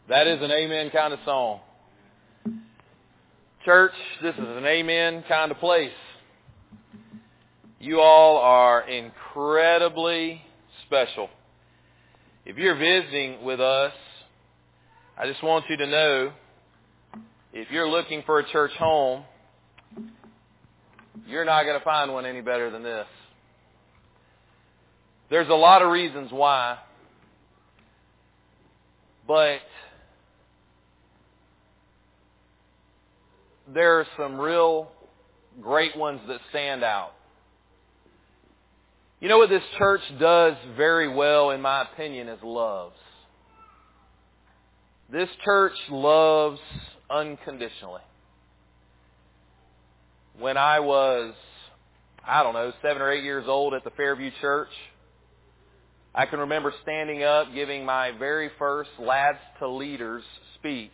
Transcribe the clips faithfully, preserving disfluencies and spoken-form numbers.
That is an amen kind of song. Church, this is an amen kind of place. You all are incredibly special. If you're visiting with us, I just want you to know, if you're looking for a church home, you're not going to find one any better than this. There's a lot of reasons why, but there are some real great ones that stand out. You know what this church does very well, in my opinion, is loves. This church loves unconditionally. When I was, I don't know, seven or eight years old at the Fairview Church, I can remember standing up, giving my very first Lads to Leaders speech.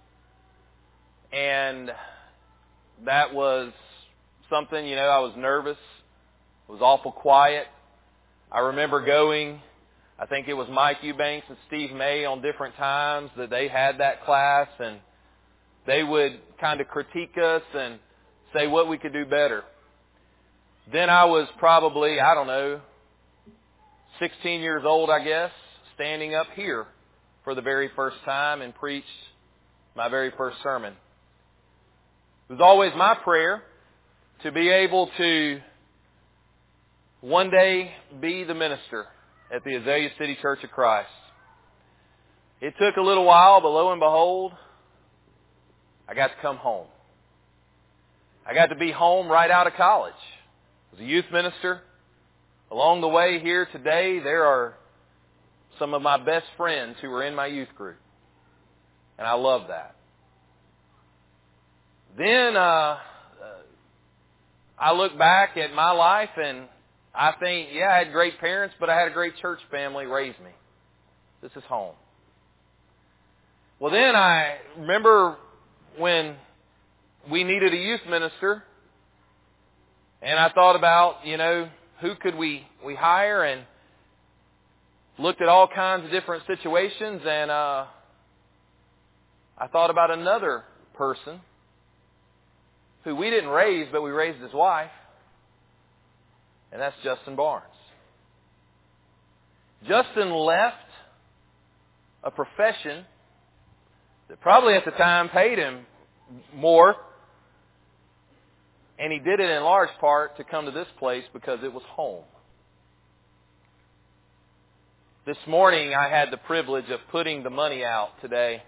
And that was something, you know, I was nervous. It was awful quiet. I remember going, I think it was Mike Eubanks and Steve May on different times that they had that class, and they would kind of critique us and say what we could do better. Then I was probably, I don't know, sixteen years old, I guess, standing up here for the very first time and preached my very first sermon. It was always my prayer to be able to one day be the minister at the Azalea City Church of Christ. It took a little while, but lo and behold, I got to come home. I got to be home right out of college. I was a youth minister. Along the way here today, there are some of my best friends who were in my youth group. And I love that. Then uh, I look back at my life and I think, yeah, I had great parents, but I had a great church family raise me. This is home. Well, then I remember when we needed a youth minister, and I thought about, you know, who could we, we hire, and looked at all kinds of different situations, and uh, I thought about another person who we didn't raise, but we raised his wife, and that's Justin Barnes. Justin left a profession that probably at the time paid him more, and he did it in large part to come to this place because it was home. This morning I had the privilege of putting the money out today.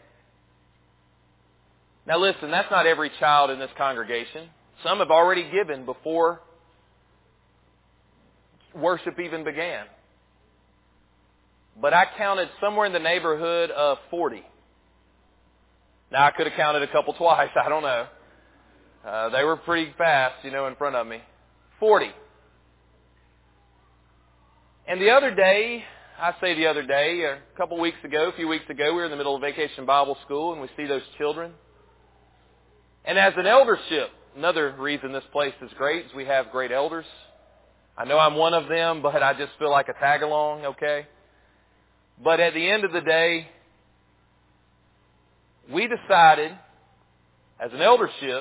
Now listen, that's not every child in this congregation. Some have already given before worship even began. But I counted somewhere in the neighborhood of forty. Now I could have counted a couple twice, I don't know. Uh, they were pretty fast, you know, in front of me. forty. And the other day, I say the other day, a couple weeks ago, a few weeks ago, we were in the middle of Vacation Bible School, and we see those children. And as an eldership, another reason this place is great is we have great elders. I know I'm one of them, but I just feel like a tag-along, okay? But at the end of the day, we decided, as an eldership,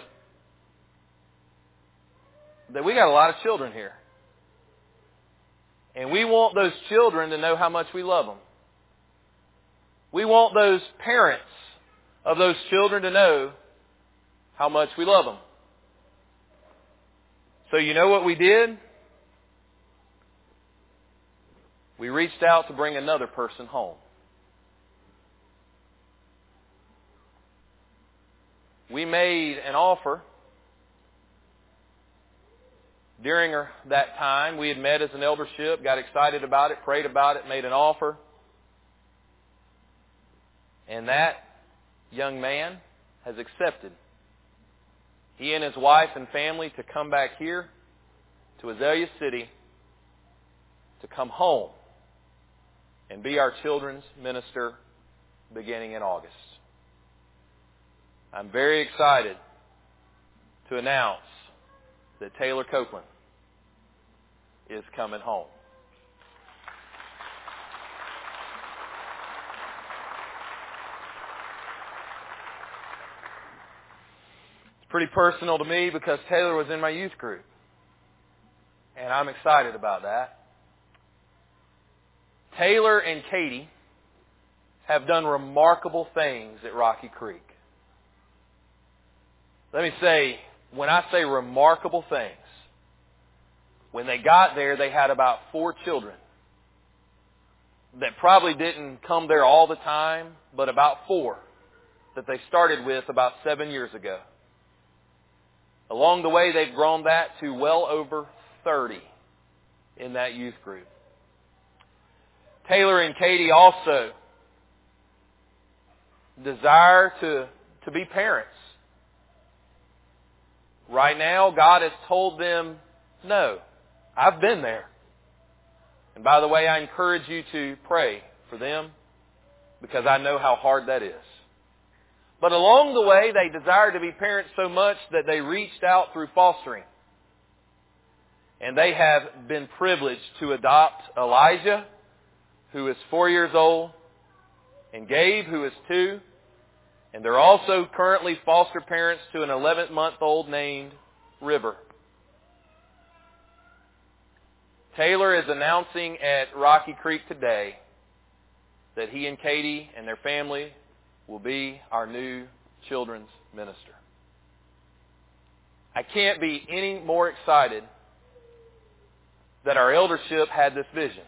that we got a lot of children here. And we want those children to know how much we love them. We want those parents of those children to know how much we love them. So you know what we did? We reached out to bring another person home. We made an offer. During that time, we had met as an eldership, got excited about it, prayed about it, made an offer. And that young man has accepted. He and his wife and family to come back here to Azalea City to come home and be our children's minister beginning in August. I'm very excited to announce that Taylor Copeland is coming home. It's pretty personal to me because Taylor was in my youth group. And I'm excited about that. Taylor and Katie have done remarkable things at Rocky Creek. Let me say, when I say remarkable things, when they got there, they had about four children that probably didn't come there all the time, but about four that they started with about seven years ago. Along the way, they've grown that to well over thirty in that youth group. Taylor and Katie also desire to, to be parents. Right now, God has told them, no, I've been there. And by the way, I encourage you to pray for them because I know how hard that is. But along the way, they desire to be parents so much that they reached out through fostering. And they have been privileged to adopt Elijah, who is four years old, and Gabe, who is two. And they're also currently foster parents to an eleven-month-old named River. Taylor is announcing at Rocky Creek today that he and Katie and their family will be our new children's minister. I can't be any more excited that our eldership had this vision.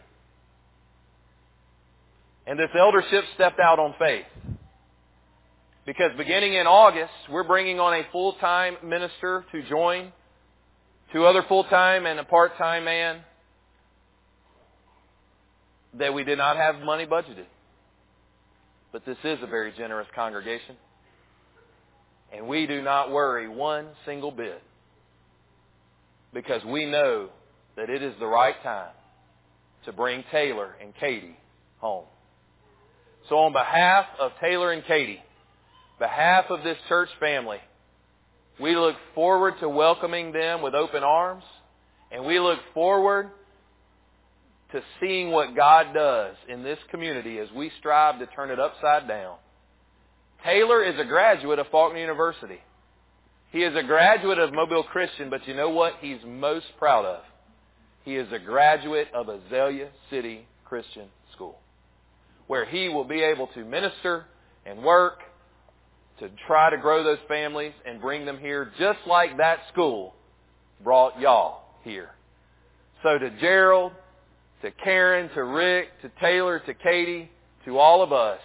And this eldership stepped out on faith. Because beginning in August, we're bringing on a full-time minister to join, two other full-time and a part-time man that we did not have money budgeted. But this is a very generous congregation. And we do not worry one single bit because we know that it is the right time to bring Taylor and Katie home. So on behalf of Taylor and Katie, behalf of this church family, we look forward to welcoming them with open arms, and we look forward to seeing what God does in this community as we strive to turn it upside down. Taylor is a graduate of Faulkner University. He is a graduate of Mobile Christian, but you know what he's most proud of? He is a graduate of Azalea City Christian School, where he will be able to minister and work to try to grow those families and bring them here just like that school brought y'all here. So to Gerald, to Karen, to Rick, to Taylor, to Katie, to all of us,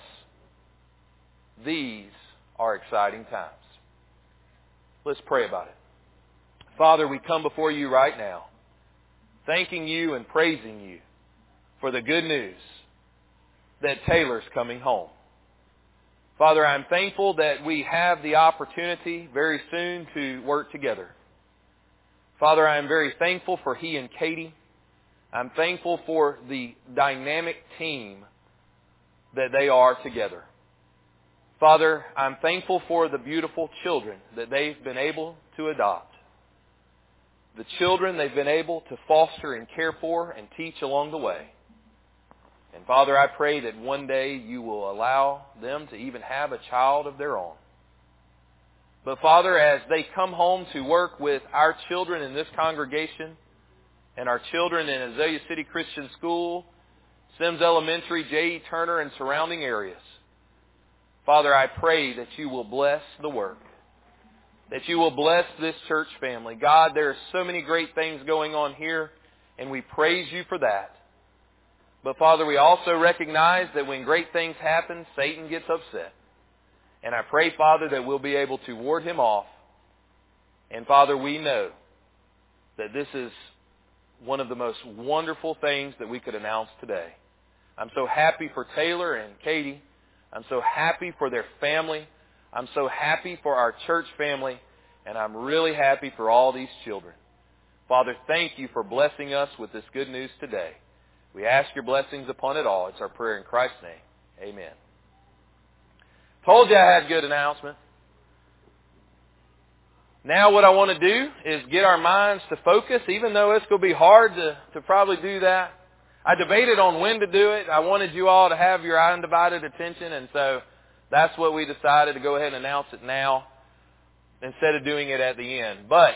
these are exciting times. Let's pray about it. Father, we come before you right now, thanking you and praising you for the good news that Taylor's coming home. Father, I'm thankful that we have the opportunity very soon to work together. Father, I am very thankful for he and Katie. I'm thankful for the dynamic team that they are together. Father, I'm thankful for the beautiful children that they've been able to adopt. The children they've been able to foster and care for and teach along the way. And Father, I pray that one day you will allow them to even have a child of their own. But Father, as they come home to work with our children in this congregation and our children in Azalea City Christian School, Sims Elementary, J E. Turner, and surrounding areas, Father, I pray that you will bless the work, that you will bless this church family. God, there are so many great things going on here, and we praise you for that. But Father, we also recognize that when great things happen, Satan gets upset. And I pray, Father, that we'll be able to ward him off. And Father, we know that this is one of the most wonderful things that we could announce today. I'm so happy for Taylor and Katie. I'm so happy for their family. I'm so happy for our church family. And I'm really happy for all these children. Father, thank you for blessing us with this good news today. We ask your blessings upon it all. It's our prayer in Christ's name. Amen. Told you I had a good announcement. Now what I want to do is get our minds to focus, even though it's going to be hard to, to probably do that. I debated on when to do it. I wanted you all to have your undivided attention, and so that's what we decided to go ahead and announce it now. instead of doing it at the end. But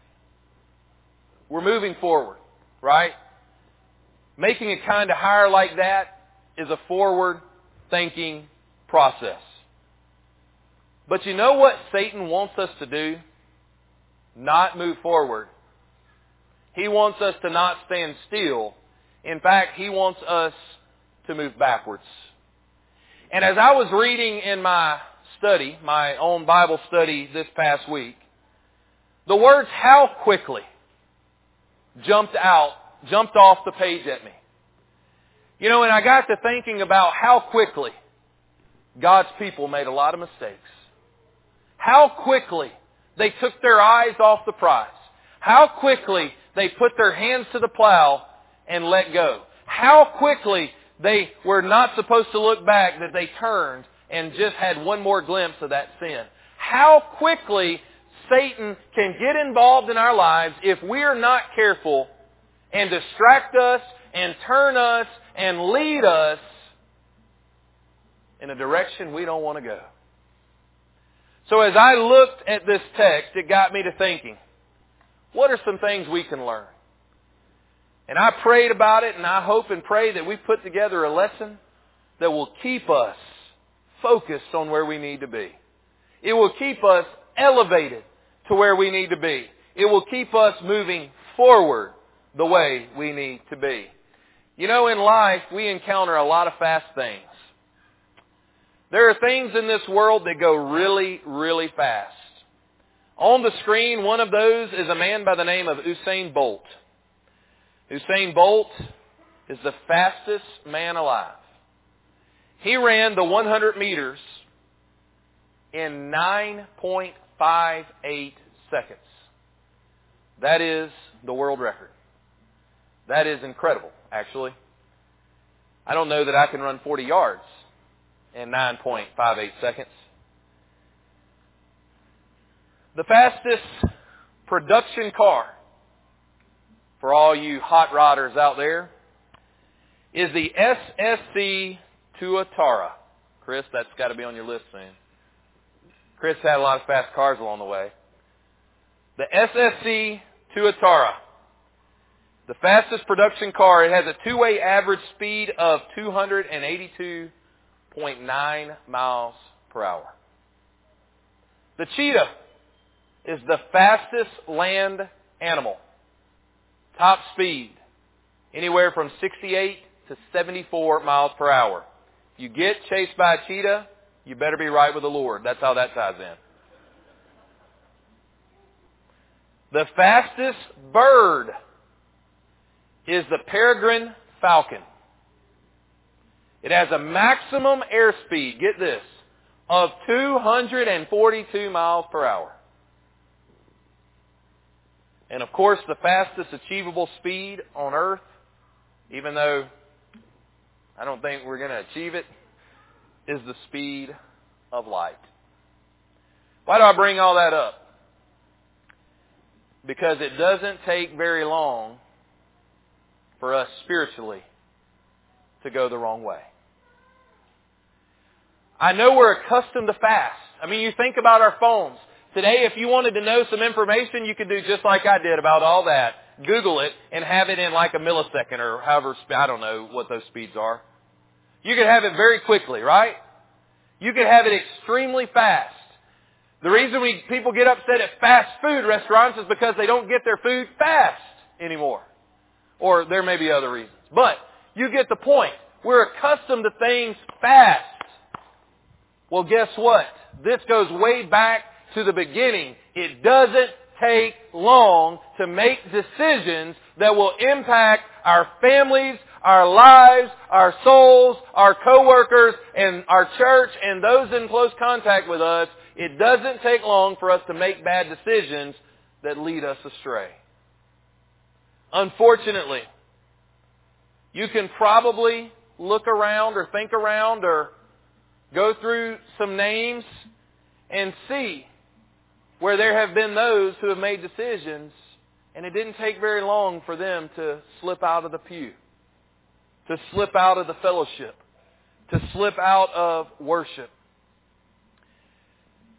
we're moving forward, right? Making a kind of hire like that is a forward-thinking process. But you know what Satan wants us to do? Not move forward. He wants us to not stand still. In fact, he wants us to move backwards. And as I was reading in my study, my own Bible study this past week, the words "how quickly" jumped out, jumped off the page at me. You know, and I got to thinking about how quickly God's people made a lot of mistakes. How quickly they took their eyes off the prize. How quickly they put their hands to the plow and let go. How quickly they were not supposed to look back, that they turned and just had one more glimpse of that sin. How quickly Satan can get involved in our lives if we are not careful and distract us and turn us and lead us in a direction we don't want to go. So as I looked at this text, it got me to thinking, what are some things we can learn? And I prayed about it, and I hope and pray that we put together a lesson that will keep us focused on where we need to be. It will keep us elevated to where we need to be. It will keep us moving forward the way we need to be. You know, in life, we encounter a lot of fast things. There are things in this world that go really, really fast. On the screen, one of those is a man by the name of Usain Bolt. Usain Bolt is the fastest man alive. He ran the one hundred meters in nine point five eight seconds. That is the world record. That is incredible, actually. I don't know that I can run forty yards in nine point five eight seconds. The fastest production car, for all you hot rodders out there, is the S S C Tuatara. Chris, that's got to be on your list soon. Chris had a lot of fast cars along the way. The S S C Tuatara. The fastest production car. It has a two-way average speed of two hundred eighty-two point nine miles per hour. The cheetah is the fastest land animal. Top speed, anywhere from sixty-eight to seventy-four miles per hour. If you get chased by a cheetah, you better be right with the Lord. That's how that ties in. The fastest bird is the peregrine falcon. It has a maximum airspeed, get this, of two hundred forty-two miles per hour. And of course, the fastest achievable speed on Earth, even though I don't think we're going to achieve it, is the speed of light. Why do I bring all that up? Because it doesn't take very long for us spiritually to go the wrong way. I know we're accustomed to fast. I mean, you think about our phones. Today, if you wanted to know some information, you could do just like I did about all that. Google it and have it in like a millisecond or however, I don't know what those speeds are. You could have it very quickly, right? You could have it extremely fast. The reason we people get upset at fast food restaurants is because they don't get their food fast anymore. Or there may be other reasons. But you get the point. We're accustomed to things fast. Well, guess what? This goes way back to the beginning. It doesn't take long to make decisions that will impact our families, our lives, our souls, our coworkers, and our church, and those in close contact with us. It doesn't take long for us to make bad decisions that lead us astray. Unfortunately, you can probably look around or think around or go through some names and see where there have been those who have made decisions and it didn't take very long for them to slip out of the pew, to slip out of the fellowship, to slip out of worship.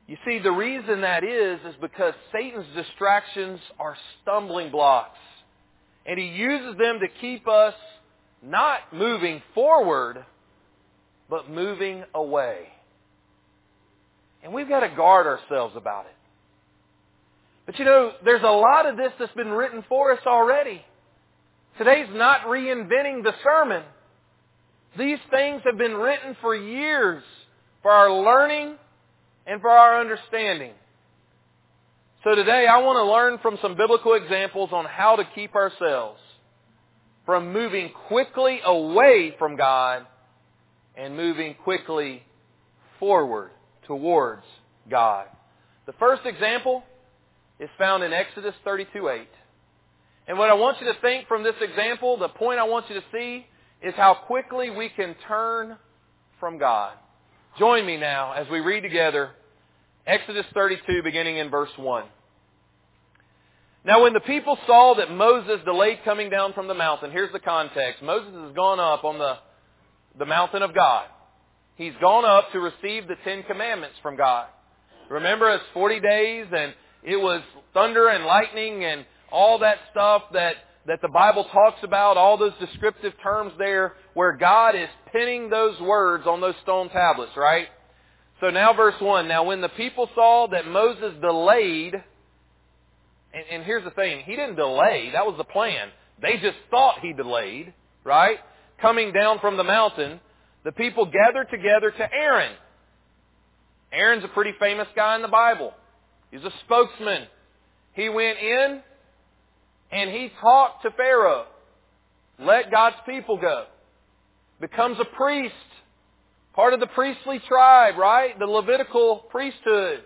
You see, the reason that is, is because Satan's distractions are stumbling blocks. And he uses them to keep us not moving forward, but moving away. And we've got to guard ourselves about it. But you know, there's a lot of this that's been written for us already. Today's not reinventing the sermon. These things have been written for years for our learning and for our understanding. So today I want to learn from some biblical examples on how to keep ourselves from moving quickly away from God and moving quickly forward towards God. The first example is found in Exodus thirty-two eight. And what I want you to think from this example, the point I want you to see, is how quickly we can turn from God. Join me now as we read together Exodus thirty-two, beginning in verse one. Now when the people saw that Moses delayed coming down from the mountain, here's the context. Moses has gone up on the, the mountain of God. He's gone up to receive the Ten Commandments from God. Remember, it's forty days and it was thunder and lightning and all that stuff that, that the Bible talks about, all those descriptive terms there where God is pinning those words on those stone tablets, right? So now verse one, now when the people saw that Moses delayed, and, and here's the thing, he didn't delay, that was the plan. They just thought he delayed, right? Coming down from the mountain, the people gathered together to Aaron. Aaron's a pretty famous guy in the Bible. He's a spokesman. He went in and he talked to Pharaoh. Let God's people go. Becomes a priest. Part of the priestly tribe, right? The Levitical priesthood.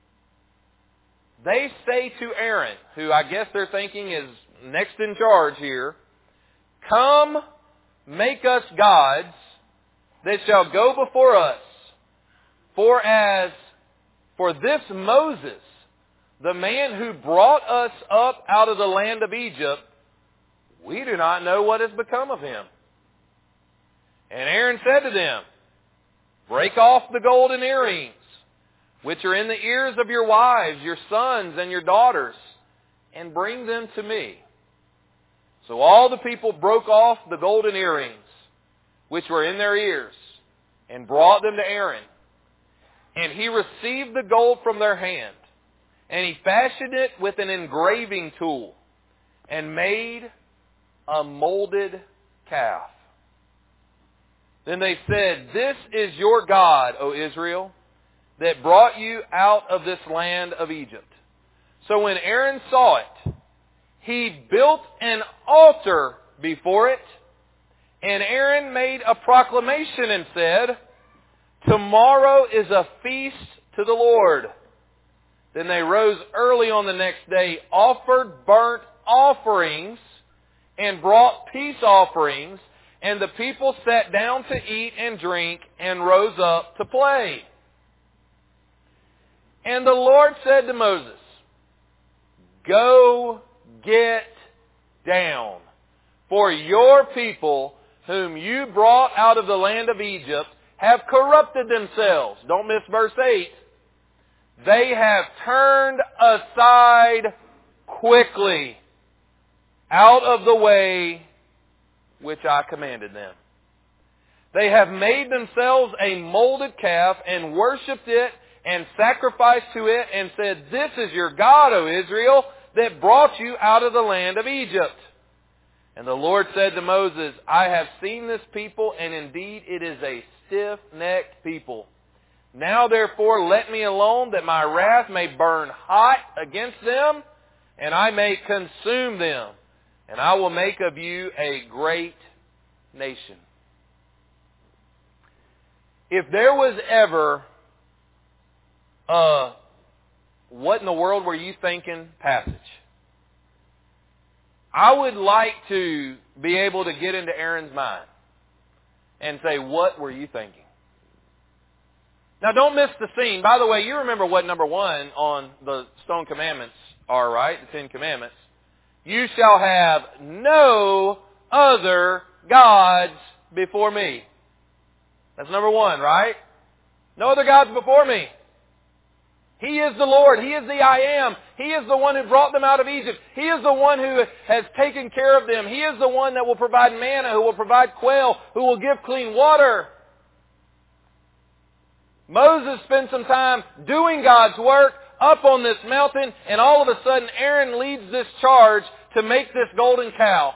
They say to Aaron, who I guess they're thinking is next in charge here, come, make us gods that shall go before us. For as for this Moses, the man who brought us up out of the land of Egypt, we do not know what has become of him. And Aaron said to them, break off the golden earrings, which are in the ears of your wives, your sons, and your daughters, and bring them to me. So all the people broke off the golden earrings, which were in their ears, and brought them to Aaron. And he received the gold from their hand, and he fashioned it with an engraving tool, and made a molded calf. Then they said, this is your God, O Israel, that brought you out of this land of Egypt. So when Aaron saw it, he built an altar before it, and Aaron made a proclamation and said, tomorrow is a feast to the Lord. Then they rose early on the next day, offered burnt offerings, and brought peace offerings, and the people sat down to eat and drink, and rose up to play. And the Lord said to Moses, go get down, for your people whom you brought out of the land of Egypt have corrupted themselves. Don't miss verse eight. They have turned aside quickly out of the way which I commanded them. They have made themselves a molded calf and worshipped it and sacrificed to it and said, this is your God, O Israel, that brought you out of the land of Egypt. And the Lord said to Moses, I have seen this people, and indeed it is a stiff-necked people. Now therefore let me alone, that my wrath may burn hot against them, and I may consume them, and I will make of you a great nation. If there was ever a what in the world were you thinking passage, I would like to be able to get into Aaron's mind and say, what were you thinking? Now don't miss the scene. By the way, you remember what number one on the stone commandments are, right? The Ten Commandments. You shall have no other gods before me. That's number one, right? No other gods before me. He is the Lord. He is the I Am. He is the one who brought them out of Egypt. He is the one who has taken care of them. He is the one that will provide manna, who will provide quail, who will give clean water. Moses spent some time doing God's work up on this mountain, and all of a sudden Aaron leads this charge to make this golden cow.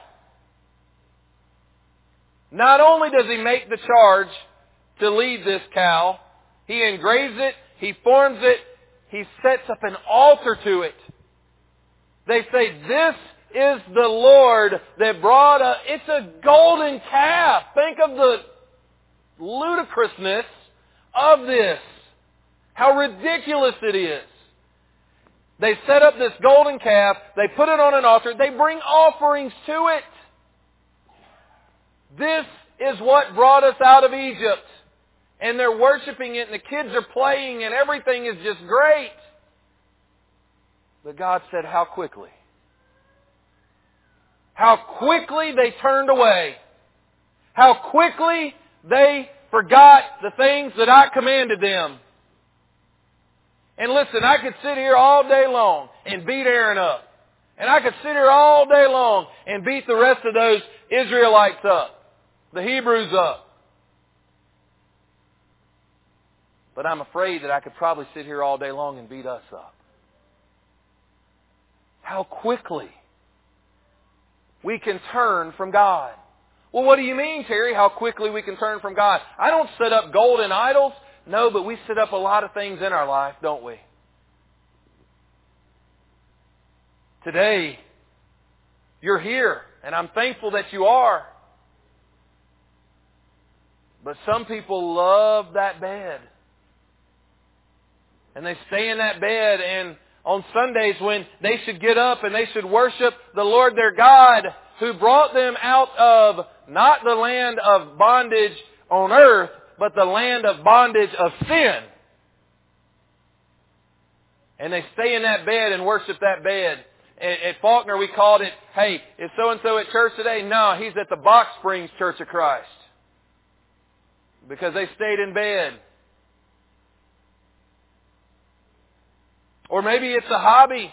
Not only does he make the charge to lead this cow, he engraves it, he forms it, he sets up an altar to it. They say, this is the Lord that brought a... It's a golden calf. Think of the ludicrousness of this. How ridiculous it is. They set up this golden calf. They put it on an altar. They bring offerings to it. This is what brought us out of Egypt. And they're worshiping it, and the kids are playing, and everything is just great. But God said, how quickly? How quickly they turned away. How quickly they forgot the things that I commanded them. And listen, I could sit here all day long and beat Aaron up. And I could sit here all day long and beat the rest of those Israelites up. The Hebrews up. But I'm afraid that I could probably sit here all day long and beat us up. How quickly we can turn from God. Well, what do you mean, Terry, how quickly we can turn from God? I don't set up golden idols. No, but we set up a lot of things in our life, don't we? Today, you're here, and I'm thankful that you are. But some people love that bed. And they stay in that bed, and on Sundays when they should get up and they should worship the Lord their God who brought them out of not the land of bondage on earth, but the land of bondage of sin. And they stay in that bed and worship that bed. At, at Faulkner we called it, hey, is so-and-so at church today? No, he's at the Box Springs Church of Christ. Because they stayed in bed. Or maybe it's a hobby.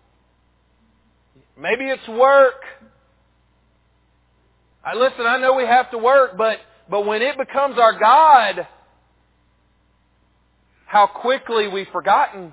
Maybe it's work. I listen, I know we have to work, but, but when it becomes our God, how quickly we've forgotten.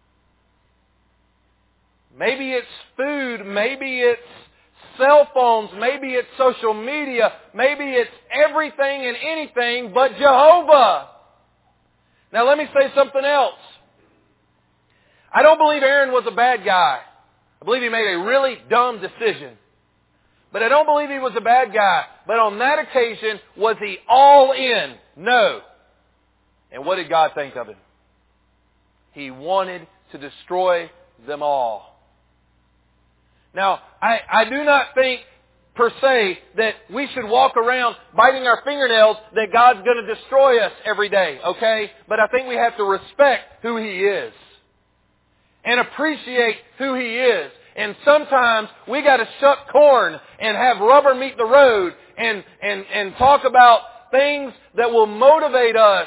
Maybe it's food. Maybe it's cell phones. Maybe it's social media. Maybe it's everything and anything but Jehovah. Now let me say something else. I don't believe Aaron was a bad guy. I believe he made a really dumb decision. But I don't believe he was a bad guy. But on that occasion, was he all in? No. And what did God think of him? He wanted to destroy them all. Now, I, I do not think per se that we should walk around biting our fingernails that God's going to destroy us every day, okay? But I think we have to respect who He is. And appreciate who He is. And sometimes we got to shuck corn and have rubber meet the road and, and, and talk about things that will motivate us.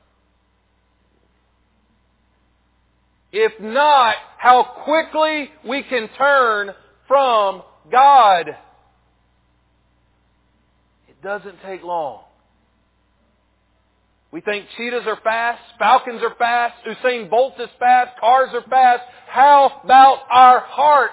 If not, how quickly we can turn from God. It doesn't take long. We think cheetahs are fast, falcons are fast, Usain Bolt is fast, cars are fast. How about our hearts?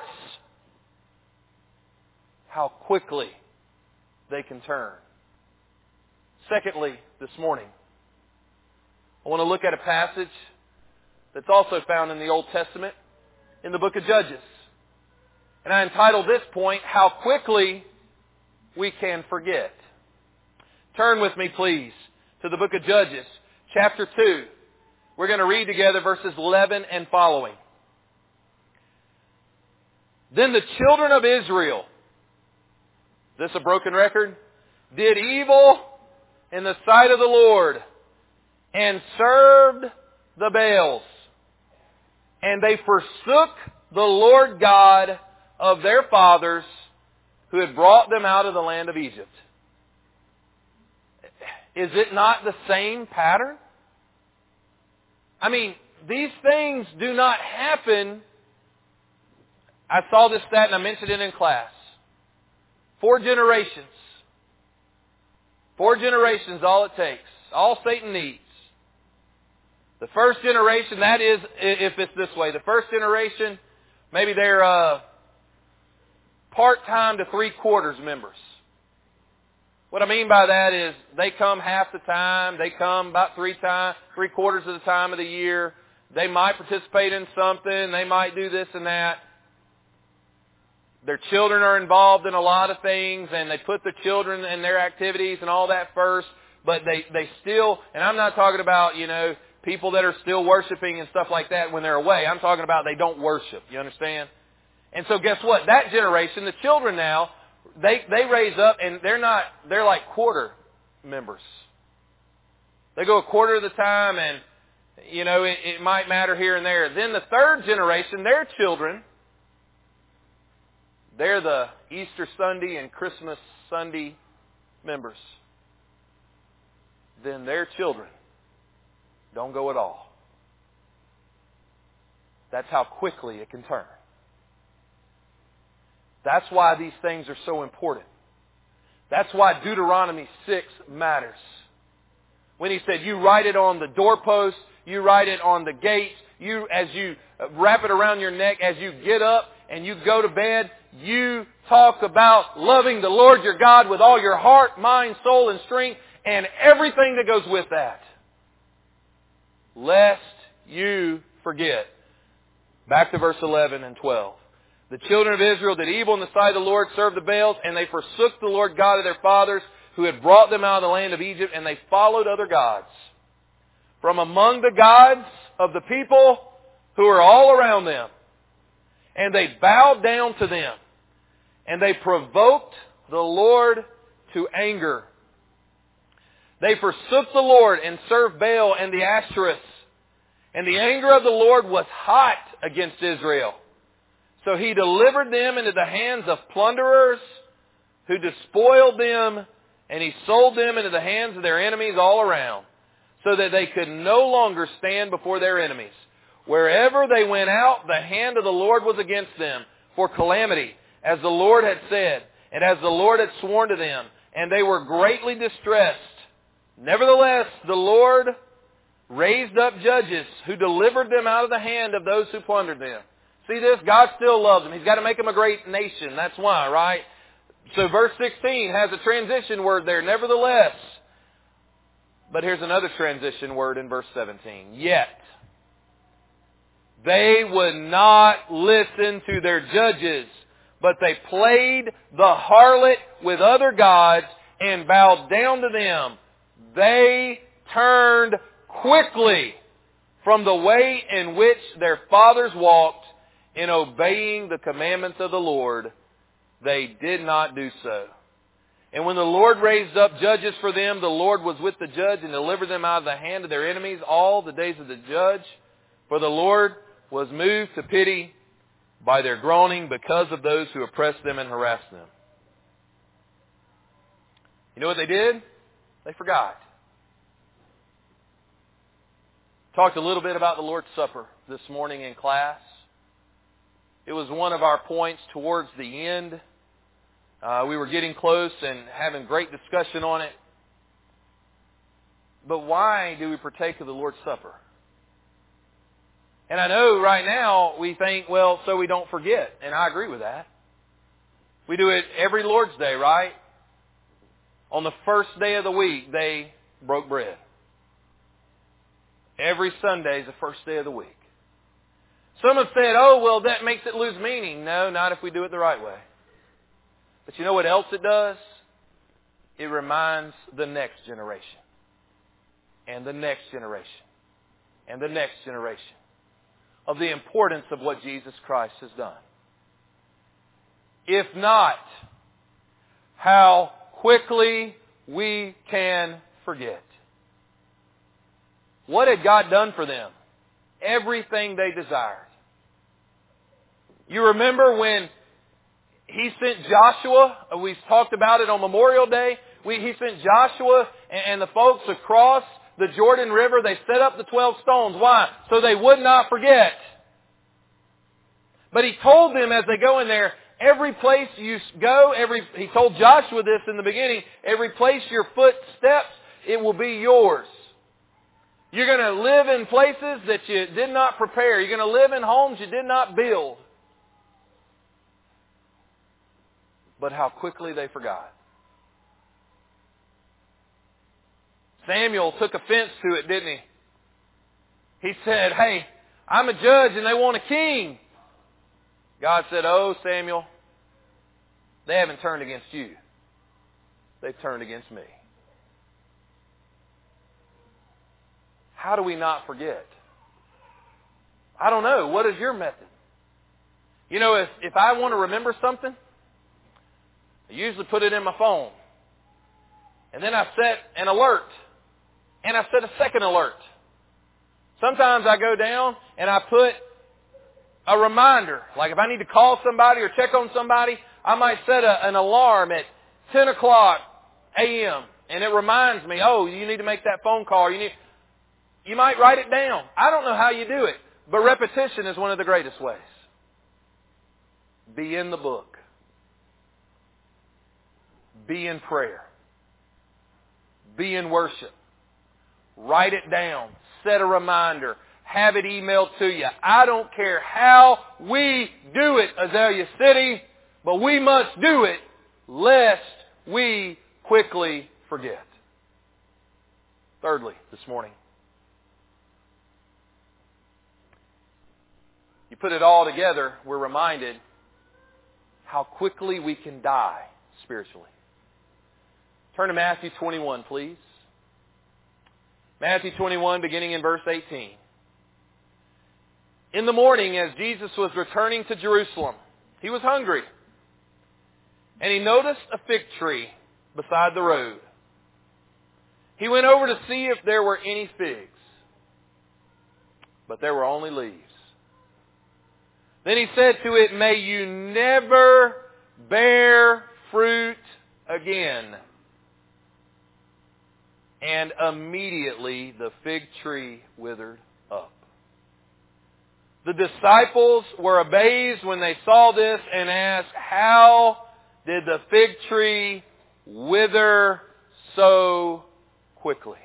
How quickly they can turn. Secondly, this morning, I want to look at a passage that's also found in the Old Testament, in the book of Judges. And I entitled this point, How Quickly We Can Forget. Turn with me, please, to the book of Judges, chapter two. We're going to read together verses eleven and following. Then the children of Israel, this a broken record, did evil in the sight of the Lord and served the Baals. And they forsook the Lord God of their fathers who had brought them out of the land of Egypt. Is it not the same pattern? I mean, these things do not happen. I saw this stat and I mentioned it in class. Four generations. Four generations, all it takes. All Satan needs. The first generation, that is, if it's this way, the first generation, maybe they're uh, part-time to three-quarters members. What I mean by that is they come half the time, they come about three times, three quarters of the time of the year. They might participate in something, they might do this and that. Their children are involved in a lot of things, and they put their children and their activities and all that first, but they, they still, and I'm not talking about, you know, people that are still worshiping and stuff like that when they're away. I'm talking about they don't worship, you understand? And so guess what? That generation, the children now, they, they raise up and they're not, they're like quarter members. They go a quarter of the time and, you know, it, it might matter here and there. Then the third generation, their children, they're the Easter Sunday and Christmas Sunday members. Then their children don't go at all. That's how quickly it can turn. That's why these things are so important. That's why Deuteronomy six matters. When he said, you write it on the doorpost, you write it on the gates, you, as you wrap it around your neck, as you get up and you go to bed, you talk about loving the Lord your God with all your heart, mind, soul, and strength, and everything that goes with that. Lest you forget. Back to verse eleven and twelve. The children of Israel did evil in the sight of the Lord, served the Baals, and they forsook the Lord God of their fathers, who had brought them out of the land of Egypt, and they followed other gods. From among the gods of the people who are all around them. And they bowed down to them. And they provoked the Lord to anger. They forsook the Lord and served Baal and the Ashtoreths. And the anger of the Lord was hot against Israel. So he delivered them into the hands of plunderers who despoiled them, and he sold them into the hands of their enemies all around, so that they could no longer stand before their enemies. Wherever they went out, the hand of the Lord was against them for calamity, as the Lord had said, and as the Lord had sworn to them, and they were greatly distressed. Nevertheless, the Lord raised up judges who delivered them out of the hand of those who plundered them. See this? God still loves them. He's got to make them a great nation. That's why, right? So verse sixteen has a transition word there, nevertheless. But here's another transition word in verse seventeen. Yet. They would not listen to their judges, but they played the harlot with other gods and bowed down to them. They turned quickly from the way in which their fathers walked in obeying the commandments of the Lord. They did not do so. And when the Lord raised up judges for them, the Lord was with the judge and delivered them out of the hand of their enemies all the days of the judge. For the Lord was moved to pity by their groaning because of those who oppressed them and harassed them. You know what they did? They forgot. Talked a little bit about the Lord's Supper this morning in class. It was one of our points towards the end. Uh, we were getting close and having great discussion on it. But why do we partake of the Lord's Supper? And I know right now we think, well, so we don't forget. And I agree with that. We do it every Lord's Day, right? On the first day of the week, they broke bread. Every Sunday is the first day of the week. Some have said, oh, well, that makes it lose meaning. No, not if we do it the right way. But you know what else it does? It reminds the next generation. And the next generation. And the next generation. Of the importance of what Jesus Christ has done. If not, how quickly we can forget. What had God done for them? Everything they desired. You remember when He sent Joshua, we talked about it on Memorial Day, we, He sent Joshua and, and the folks across the Jordan River, they set up the twelve stones. Why? So they would not forget. But He told them as they go in there, every place you go, every, He told Joshua this in the beginning, every place your foot steps, it will be yours. You're going to live in places that you did not prepare. You're going to live in homes you did not build. But how quickly they forgot. Samuel took offense to it, didn't he? He said, hey, I'm a judge and they want a king. God said, oh, Samuel, they haven't turned against you. They've turned against me. How do we not forget? I don't know. What is your method? You know, if, if I want to remember something, I usually put it in my phone. And then I set an alert. And I set a second alert. Sometimes I go down and I put a reminder. Like if I need to call somebody or check on somebody, I might set a, an alarm at ten o'clock a m And it reminds me, oh, you need to make that phone call. You need, you might write it down. I don't know how you do it. But repetition is one of the greatest ways. Be in the book. Be in prayer. Be in worship. Write it down. Set a reminder. Have it emailed to you. I don't care how we do it, Azalea City, but we must do it lest we quickly forget. Thirdly, this morning, you put it all together, we're reminded how quickly we can die spiritually. Turn to Matthew twenty-one, please. Matthew twenty-one, beginning in verse eighteen. In the morning, as Jesus was returning to Jerusalem, He was hungry. And He noticed a fig tree beside the road. He went over to see if there were any figs. But there were only leaves. Then He said to it, may you never bear fruit again. And immediately the fig tree withered up. The disciples were amazed when they saw this and asked, how did the fig tree wither so quickly?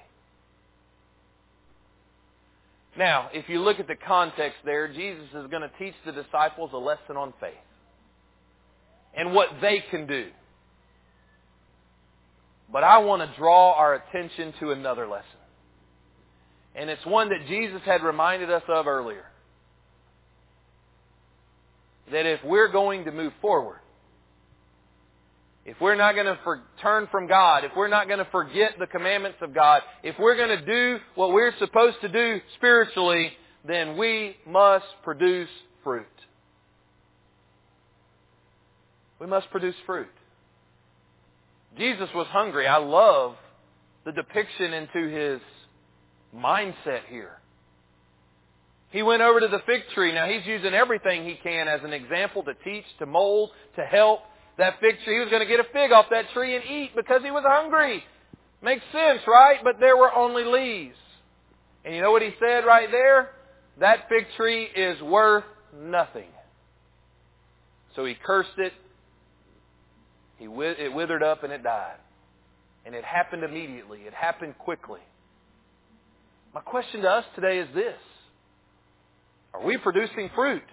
Now, if you look at the context there, Jesus is going to teach the disciples a lesson on faith and what they can do. But I want to draw our attention to another lesson. And it's one that Jesus had reminded us of earlier. That if we're going to move forward, if we're not going to for, turn from God, if we're not going to forget the commandments of God, if we're going to do what we're supposed to do spiritually, then we must produce fruit. We must produce fruit. Jesus was hungry. I love the depiction into His mindset here. He went over to the fig tree. Now He's using everything He can as an example to teach, to mold, to help. That fig tree, He was going to get a fig off that tree and eat because He was hungry. Makes sense, right? But there were only leaves. And you know what He said right there? That fig tree is worth nothing. So He cursed it. He, it withered up and it died. And it happened immediately. It happened quickly. My question to us today is this. Are we producing fruit?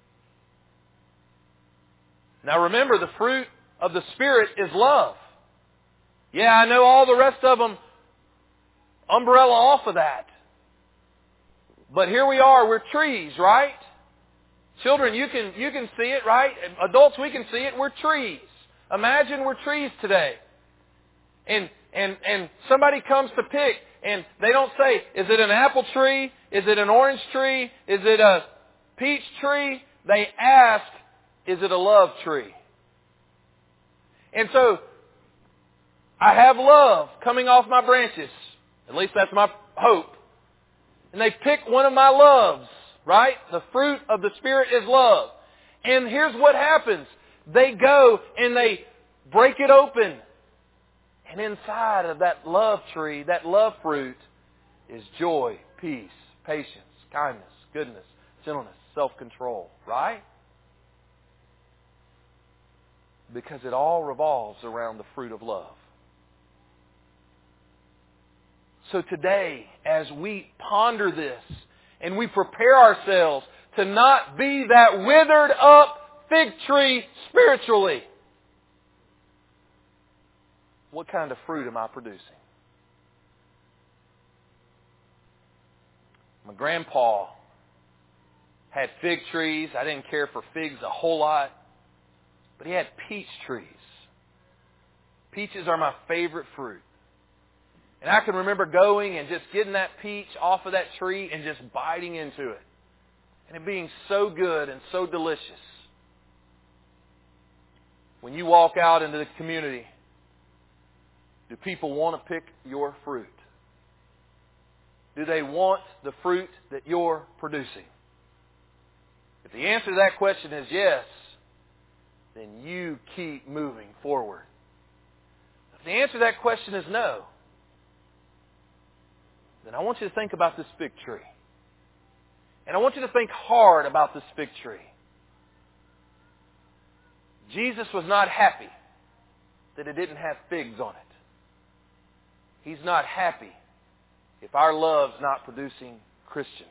Now remember, the fruit of the Spirit is love. Yeah, I know all the rest of them umbrella off of that. But here we are, we're trees, right? Children, you can, you can see it, right? Adults, we can see it, we're trees. Imagine we're trees today. And, and, and somebody comes to pick and they don't say, is it an apple tree? Is it an orange tree? Is it a peach tree? They ask, is it a love tree? And so, I have love coming off my branches. At least that's my hope. And they pick one of my loves, right? The fruit of the Spirit is love. And here's what happens. They go and they break it open. And inside of that love tree, that love fruit, is joy, peace, patience, kindness, goodness, gentleness, self-control. Right? Because it all revolves around the fruit of love. So today, as we ponder this and we prepare ourselves to not be that withered up fig tree spiritually, what kind of fruit am I producing? My grandpa had fig trees. I didn't care for figs a whole lot. But he had peach trees. Peaches are my favorite fruit. And I can remember going and just getting that peach off of that tree and just biting into it. And it being so good and so delicious. When you walk out into the community, do people want to pick your fruit? Do they want the fruit that you're producing? If the answer to that question is yes, then you keep moving forward. If the answer to that question is no, then I want you to think about this fig tree. And I want you to think hard about this fig tree. Jesus was not happy that it didn't have figs on it. He's not happy if our love's not producing Christians.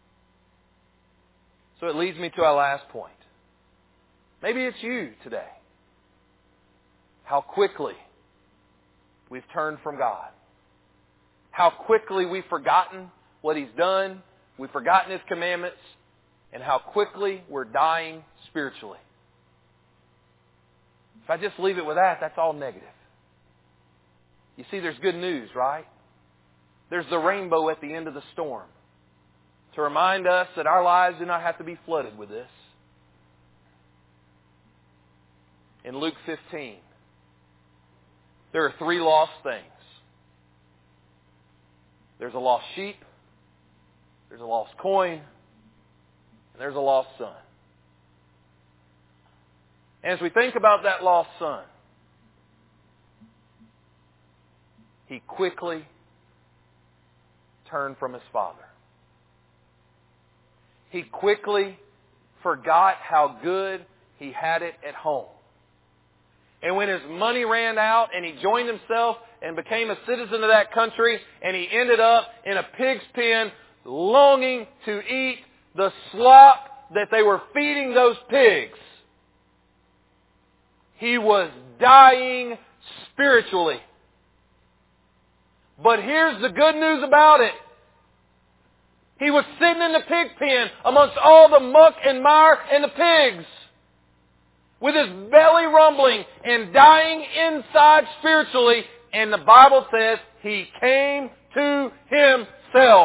So it leads me to our last point. Maybe it's you today. How quickly we've turned from God. How quickly we've forgotten what He's done. We've forgotten His commandments. And how quickly we're dying spiritually. If I just leave it with that, that's all negative. You see, there's good news, right? There's the rainbow at the end of the storm to remind us that our lives do not have to be flooded with this. In Luke fifteen, there are three lost things. There's a lost sheep, there's a lost coin, and there's a lost son. And as we think about that lost son, he quickly turned from his father. He quickly forgot how good he had it at home. And when his money ran out and he joined himself and became a citizen of that country, and he ended up in a pig's pen longing to eat the slop that they were feeding those pigs. He was dying spiritually. But here's the good news about it. He was sitting in the pig pen amongst all the muck and mire and the pigs, with his belly rumbling and dying inside spiritually. And the Bible says he came to himself.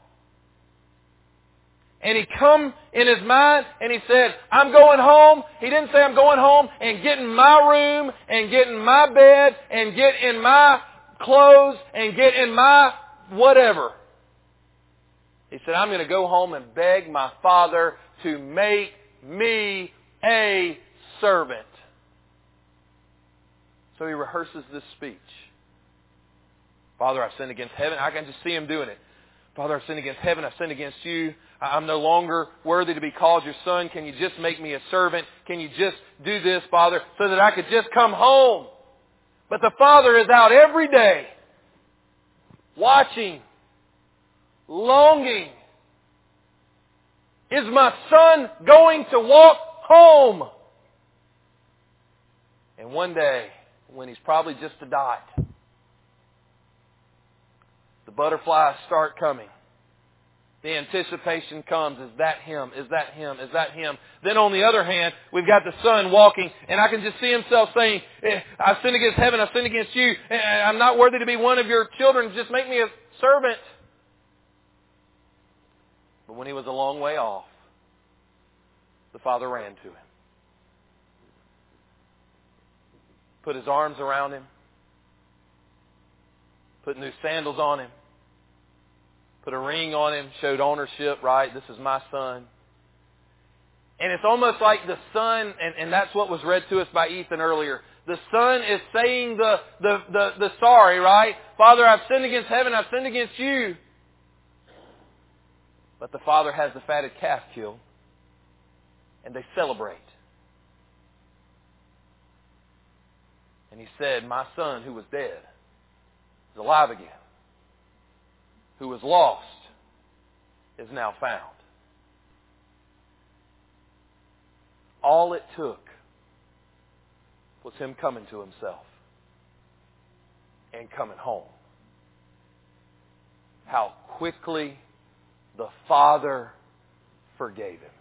And he come in his mind and he said, I'm going home. He didn't say I'm going home and get in my room and get in my bed and get in my clothes and get in my whatever. He said, I'm going to go home and beg my Father to make me a servant. So he rehearses this speech. Father, I've sinned against heaven. I can just see him doing it. Father, I've sinned against heaven. I've sinned against you. I'm no longer worthy to be called your son. Can you just make me a servant? Can you just do this, Father, so that I could just come home? But the Father is out every day, watching, longing. Is my son going to walk home? And one day, when he's probably just a dot, the butterflies start coming. The anticipation comes. Is that him? Is that him? Is that him? Then on the other hand, we've got the son walking, and I can just see himself saying, I've sinned against heaven, I've sinned against you, I'm not worthy to be one of your children, just make me a servant. But when he was a long way off, the father ran to him. Put his arms around him. Put new sandals on him. Put a ring on him. Showed ownership, right? This is my son. And it's almost like the son, and, and that's what was read to us by Ethan earlier. The son is saying the, the, the, the sorry, right? Father, I've sinned against heaven. I've sinned against you. But the father has the fatted calf killed, and they celebrate. And he said, my son who was dead is alive again. Who was lost is now found. All it took was him coming to himself and coming home. How quickly the Father forgave him.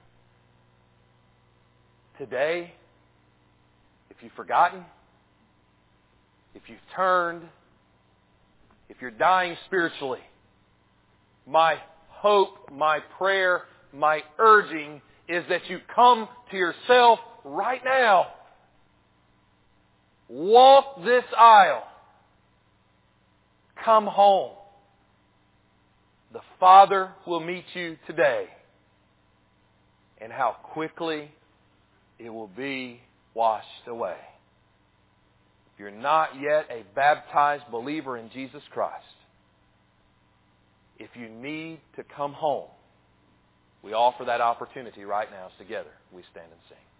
Today, if you've forgotten, if you've turned, if you're dying spiritually, my hope, my prayer, my urging is that you come to yourself right now. Walk this aisle. Come home. The Father will meet you today. And how quickly it will be washed away. If you're not yet a baptized believer in Jesus Christ, if you need to come home, we offer that opportunity right now as together we stand and sing.